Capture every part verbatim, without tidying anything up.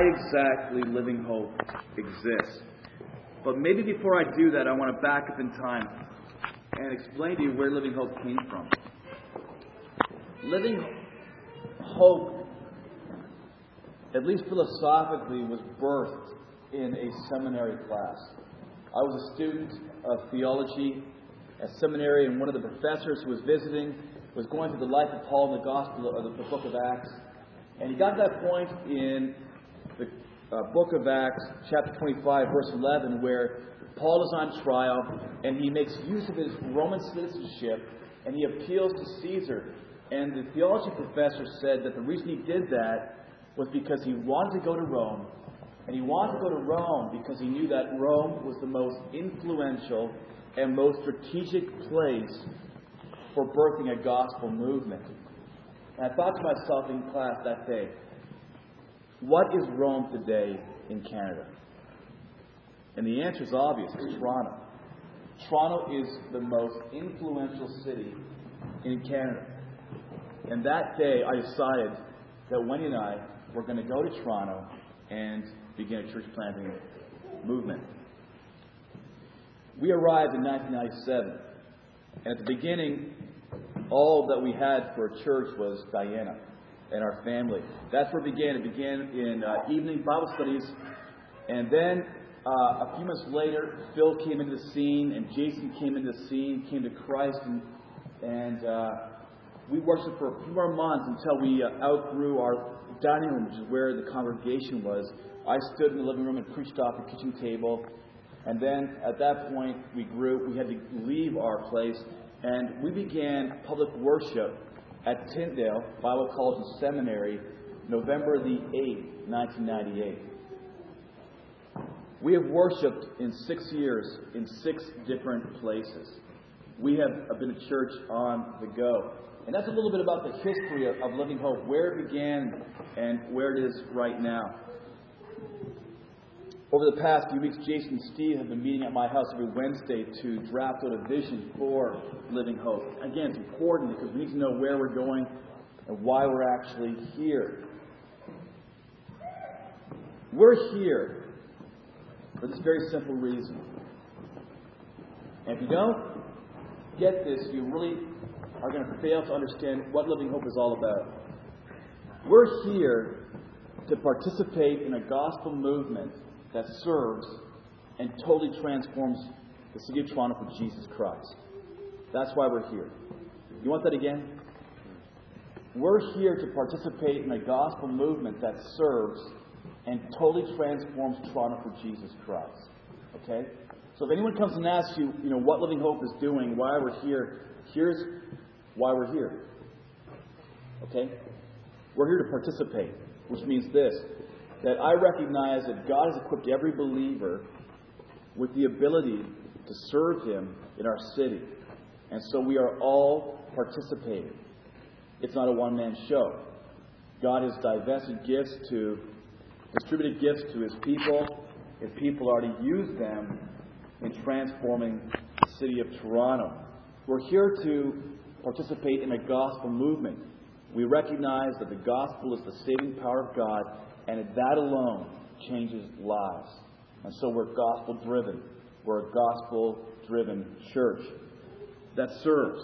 exactly Living Hope exists. But maybe before I do that, I want to back up in time and explain to you where Living Hope came from. Living Hope, at least philosophically, was birthed in a seminary class. I was a student of theology at seminary, and one of the professors who was visiting was going through the life of Paul in the Gospel of the book of Acts. And he got to that point in the uh, book of Acts, chapter twenty-five, verse eleven, where Paul is on trial, and he makes use of his Roman citizenship, and he appeals to Caesar. And the theology professor said that the reason he did that was because he wanted to go to Rome. And he wanted to go to Rome because he knew that Rome was the most influential and most strategic place for birthing a gospel movement. And I thought to myself in class that day, what is Rome today in Canada? And the answer is obvious. It's Toronto. Toronto is the most influential city in Canada. And that day I decided that Wendy and I were going to go to Toronto and begin a church planting movement. We arrived in nineteen ninety-seven. And at the beginning, all that we had for a church was Diana and our family. That's where it began. It began in uh, evening Bible studies. And then uh, a few months later, Phil came into the scene and Jason came into the scene, came to Christ. And, and uh, we worshiped for a few more months until we uh, outgrew our dining room, which is where the congregation was. I stood in the living room and preached off the kitchen table. And then at that point, we grew. We had to leave our place. And we began public worship at Tyndale Bible College and Seminary, November the eighth, nineteen ninety-eight. We have worshipped in six years in six different places. We have been a church on the go. And that's a little bit about the history of, of Living Hope, where it began and where it is right now. Over the past few weeks, Jason and Steve have been meeting at my house every Wednesday to draft out a vision for Living Hope. Again, it's important because we need to know where we're going and why we're actually here. We're here for this very simple reason. And if you don't get this, you really are going to fail to understand what Living Hope is all about. We're here to participate in a gospel movement that serves and totally transforms the city of Toronto for Jesus Christ. That's why we're here. You want that again? We're here to participate in a gospel movement that serves and totally transforms Toronto for Jesus Christ. Okay? So if anyone comes and asks you, you know, what Living Hope is doing, why we're here, here's why we're here. Okay? We're here to participate, which means this, that I recognize that God has equipped every believer with the ability to serve Him in our city. And so we are all participating. It's not a one-man show. God has divested gifts to, distributed gifts to His people. His people are to use them in transforming the city of Toronto. We're here to participate in a gospel movement. We recognize that the gospel is the saving power of God, and that alone changes lives. And so we're gospel-driven. We're a gospel-driven church that serves.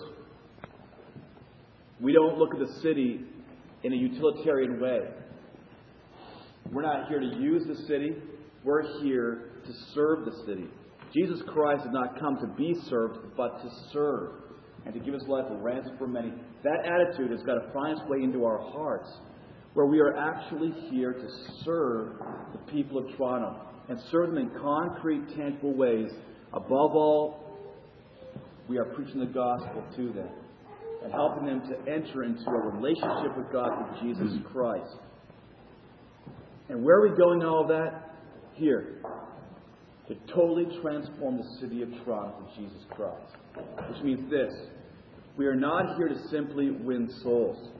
We don't look at the city in a utilitarian way. We're not here to use the city. We're here to serve the city. Jesus Christ did not come to be served, but to serve and to give His life a ransom for many. That attitude has got to find its way into our hearts, where we are actually here to serve the people of Toronto and serve them in concrete, tangible ways. Above all, we are preaching the gospel to them and helping them to enter into a relationship with God through Jesus Christ. And where are we going in all of that? Here. To totally transform the city of Toronto for Jesus Christ. Which means this. We are not here to simply win souls.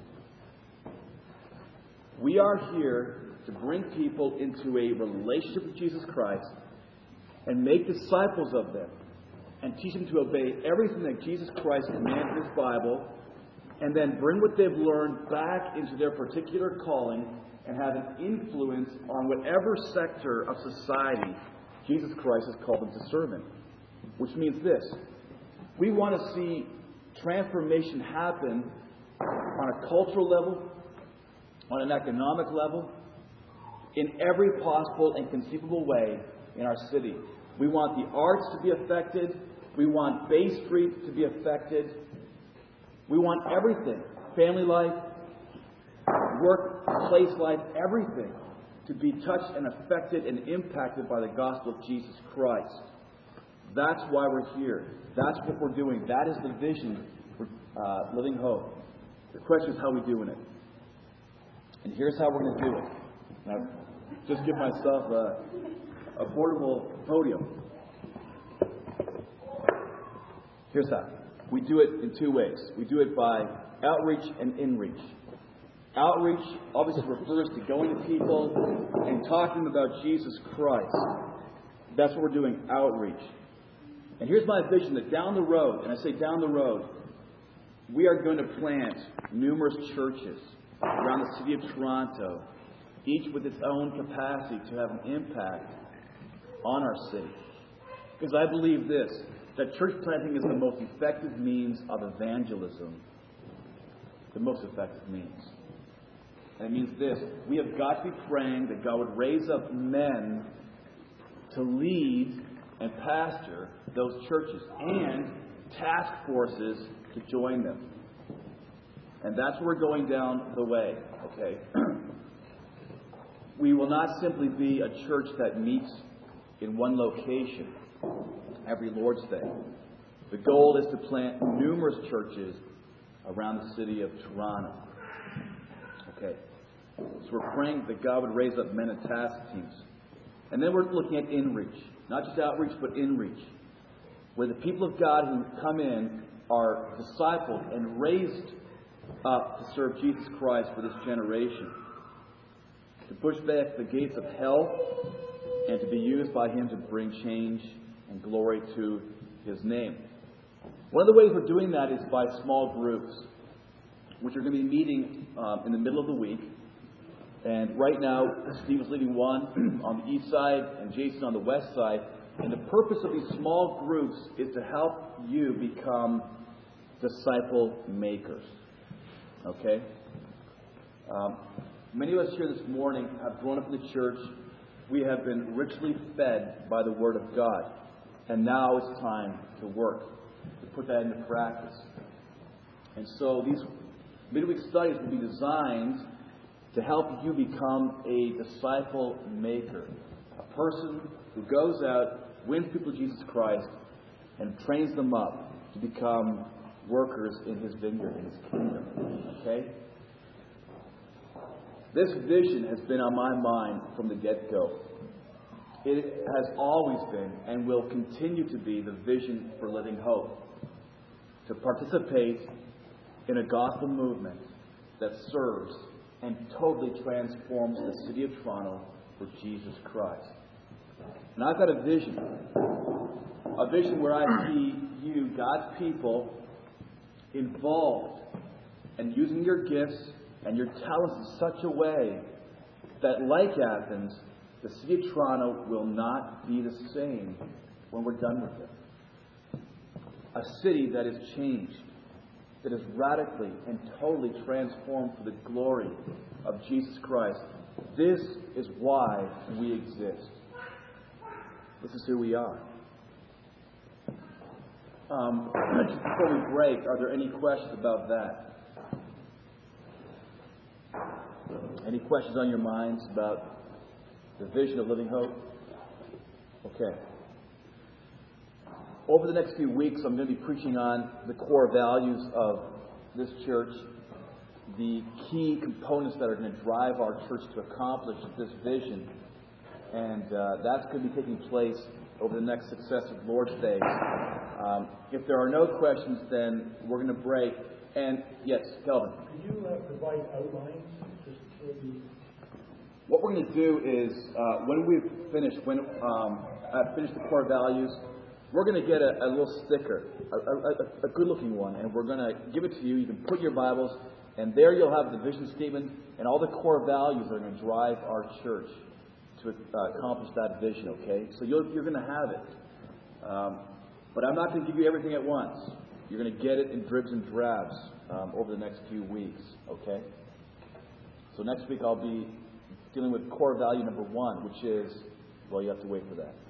We are here to bring people into a relationship with Jesus Christ and make disciples of them and teach them to obey everything that Jesus Christ commanded in His Bible, and then bring what they've learned back into their particular calling and have an influence on whatever sector of society Jesus Christ has called them to serve in. Which means this. We want to see transformation happen on a cultural level, on an economic level, in every possible and conceivable way in our city. We want the arts to be affected. We want Bay Street to be affected. We want everything. Family life, workplace life, everything to be touched and affected and impacted by the gospel of Jesus Christ. That's why we're here. That's what we're doing. That is the vision for uh, Living Hope. The question is how we're doing it. And here's how we're going to do it. Now, just give myself a, a portable podium. Here's how. We do it in two ways. We do it by outreach and inreach. Outreach obviously refers to going to people and talking about Jesus Christ. That's what we're doing, outreach. And here's my vision that down the road, and I say down the road, we are going to plant numerous churches around the city of Toronto, each with its own capacity to have an impact on our city. Because I believe this, that church planting is the most effective means of evangelism. The most effective means. And it means this, we have got to be praying that God would raise up men to lead and pastor those churches and task forces to join them. And that's where we're going down the way, okay? We will not simply be a church that meets in one location every Lord's Day. The goal is to plant numerous churches around the city of Toronto. Okay. So we're praying that God would raise up men and task teams. And then we're looking at inreach. Not just outreach, but inreach. Where the people of God who come in are discipled and raised up to serve Jesus Christ for this generation. To push back the gates of hell and to be used by Him to bring change and glory to His name. One of the ways we're doing that is by small groups, which are going to be meeting um, in the middle of the week. And right now, Steve is leading one on the east side and Jason on the west side. And the purpose of these small groups is to help you become disciple makers. Okay? Um, many of us here this morning have grown up in the church. We have been richly fed by the Word of God. And now it's time to work, to put that into practice. And so these midweek studies will be designed to help you become a disciple maker. A person who goes out, wins people to Jesus Christ, and trains them up to become workers in His vineyard, in His kingdom. Okay? This vision has been on my mind from the get-go. It has always been and will continue to be the vision for Living Hope. To participate in a gospel movement that serves and totally transforms the city of Toronto for Jesus Christ. And I've got a vision. A vision where I see you, God's people, involved and using your gifts and your talents in such a way that, like Athens, the city of Toronto will not be the same when we're done with it. A city that is changed, that is radically and totally transformed for the glory of Jesus Christ. This is why we exist. This is who we are. Um, just before we break, are there any questions about that? Any questions on your minds about the vision of Living Hope? Okay. Over the next few weeks, I'm going to be preaching on the core values of this church, the key components that are going to drive our church to accomplish this vision. And uh, that's going to be taking place over the next successive Lord's Days. Um, if there are no questions, then we're going to break. And, yes, Kelvin. Could you uh, provide outlines? Just for the... What we're going to do is, uh, when we've finished, when um, I've finished the core values, we're going to get a, a little sticker, a, a, a good-looking one, and we're going to give it to you. You can put your Bibles And there you'll have the vision statement and all the core values that are going to drive our church to uh, accomplish that vision, okay? So you'll, you're going to have it. Um, but I'm not going to give you everything at once. You're going to get it in dribs and drabs um, over the next few weeks, okay? So next week I'll be dealing with core value number one, which is, well, you have to wait for that.